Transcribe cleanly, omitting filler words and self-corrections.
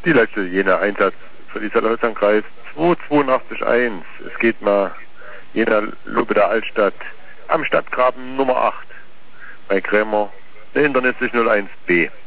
Die letzte Jena Einsatz für die Salzhausenkreis 2881. Es geht nach Jena Lube der Altstadt am Stadtgraben Nummer 8 bei Krämer, der Hindernis 01b.